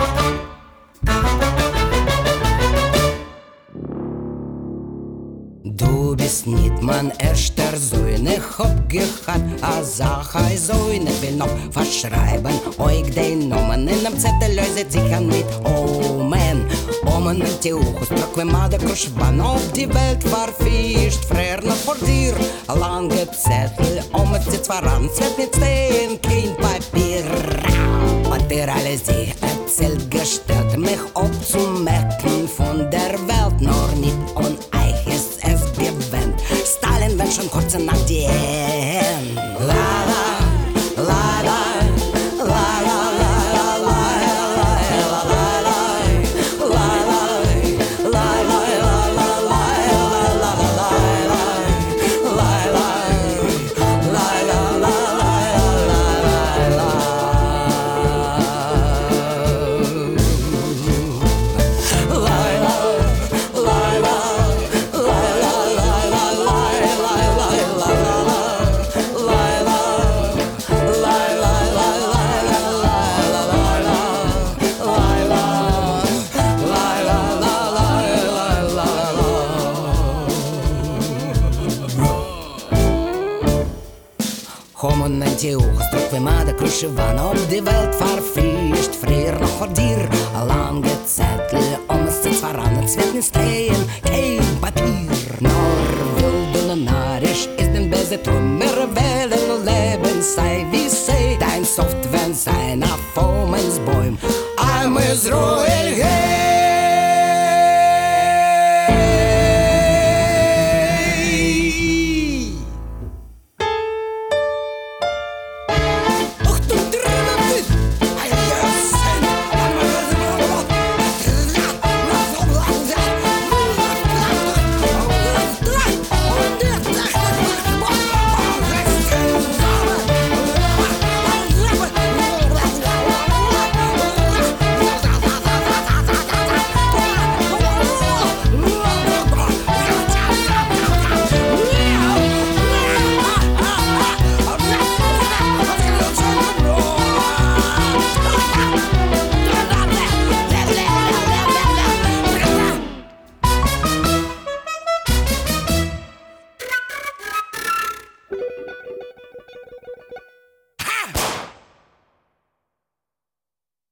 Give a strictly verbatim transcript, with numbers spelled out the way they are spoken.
Du bist nicht mein erster Söhne, hab gehabt, a Sache Söhne, will noch verschreiben, euch den Namen in dem Zettel löset sich an mit Omen. Omen und die Uchus, Proquemade, Kruschwan, auf die Welt verfischt, früher noch vor dir, a lange Zettel, Omen sie zwar an, es wird nicht stehen, kein Papier. Hat dir alle sich erzählt, gestellt, mich abzumecken von der Welt, nur nicht und euch ist es gewöhnt. Stalin, wenn schon kurz nach die End. La la, la la, la la la la la la la la la la Kommen ein Teuch, Proquemade, Kruschwan, ob die Welt verfischt, früher noch vor dir, a lange Zettel, um es zu verrannen, es wird nicht stehen, kein Papier. Nur wild und narisch ist den Besitum, wir wählen Leben, sei wie sei, dein Soft, wenn sein auf Omens Bäum, I'm Israel, hey!